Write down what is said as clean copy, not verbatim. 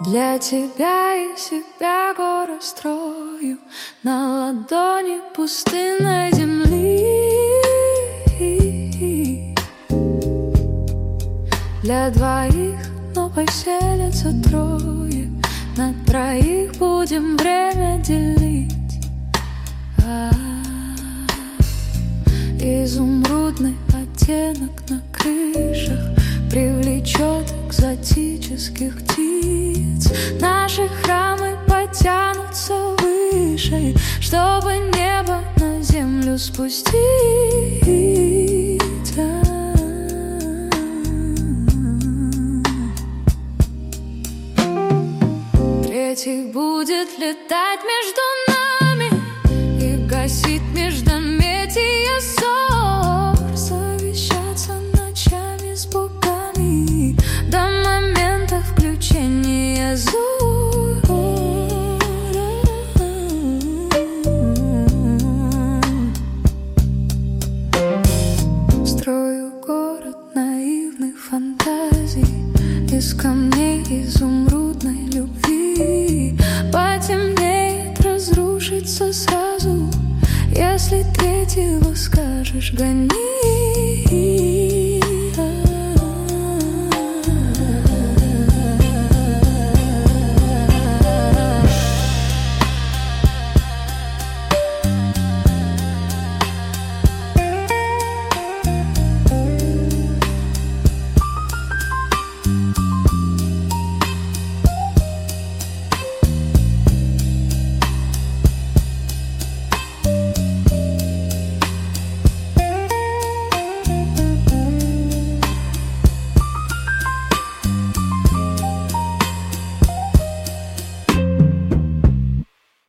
Для тебя и себя город строю на ладони пустынной земли. Для двоих, но поселятся трое, на троих будем время делить. Изумрудный оттенок на крышах привлечет экзотических птиц. Наши храмы потянутся выше, чтобы небо на землю спустить. Третий будет летать между нами и гасить междометия ссор, совещаться ночами с богами до момента включения зор. Строю город наивных фантазий из камней изумрудной любви. Потемнеет, разрушится сразу, если третьего скажешь гонять.